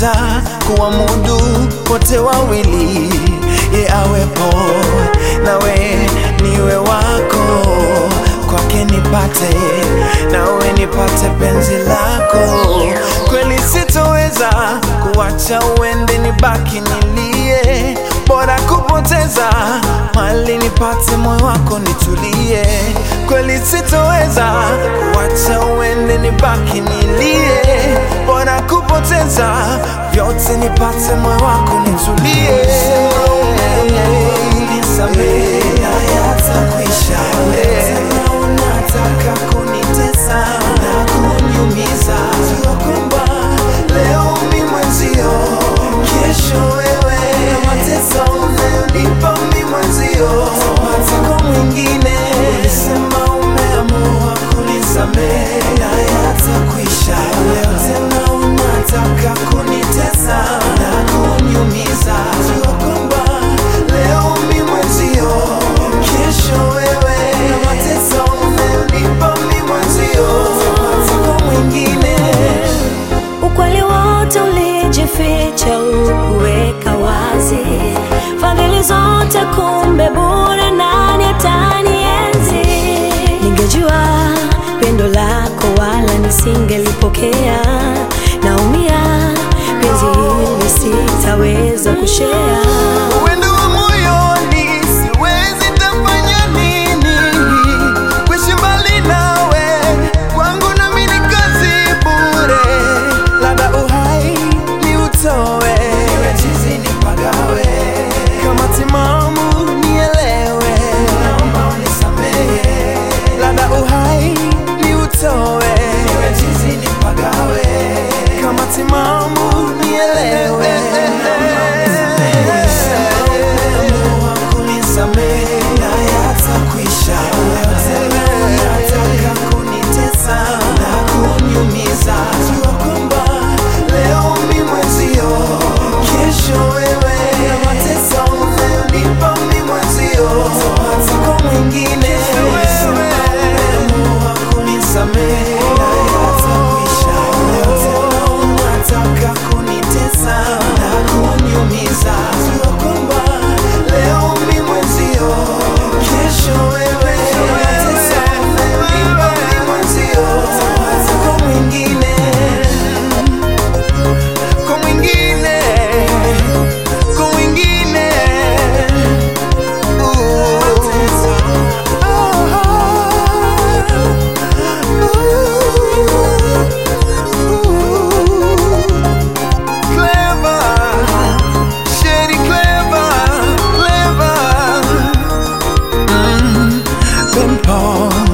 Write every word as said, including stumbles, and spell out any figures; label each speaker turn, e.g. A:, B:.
A: kuweza kuamudu wote wawili, ye awepo nawe niwe wako, kwake nipate nawe nipate penzi lako. Kweli sitoweza kuacha uende nibaki nilie, bora kupoteza mali nipate moyo wako nitulie. Kweli sitoweza kuacha uende nibaki nilie, bora kupoteza vyote nipate moyo wako nitulie. Nisamehe hayatakwisha, tena unataka kunitesa na kuniumiza. Jua kwamba leo mimi mwenzio, kesho wewe, na mateso unayonipa mimi mwenzio utapata kwa mwingine. Ulisema umeamua kunisamehe hayatakwisha, leo tena unataka kunitesa na kuniumiza. Jua kwamba leo mimi mwenzio, kesho wewe, na mateso unayonipa mimi mwenzio utapata kwa mwingine.
B: Ukweli wote ulijificha ukuweka wazi, fadhili zote kumbe bure, nani atanienzi? Ningejua pendo lako wala nisingelipokea, naumia penzi hili sitaweza kushare.
A: Wendo wa moyoni siwezi tafanya nini, kuishi mbali nawe kwangu nami ni kazi bure. Labda uhai ni utowe, iwe chizi nipagawe, kama timamu nielewe, naomba unisamehe. Labda uhai ni utowe, iwe chizi nipagawe, kama timamu nielewe. Kunisamehe hayatakwisha, leo tena unataka kunitesa na kuniumiza. Jua kwamba leo mimi mwenzio, kesho wewe, na mateso unayonipa mimi mwenzio utapata kwa mwingine. Umeamua kunisamehe hayatakwisha, leo tena unataka kunitesa na kuniumiza. Jua kwamba leo mimi mwenzio, kesho wewe, na mateso unayonipa mimi mwenzio utapata kwa mwingine. Kwa mwingine, kwa mwingine. Clever, shady clever, clever. Mm, Ben Paul.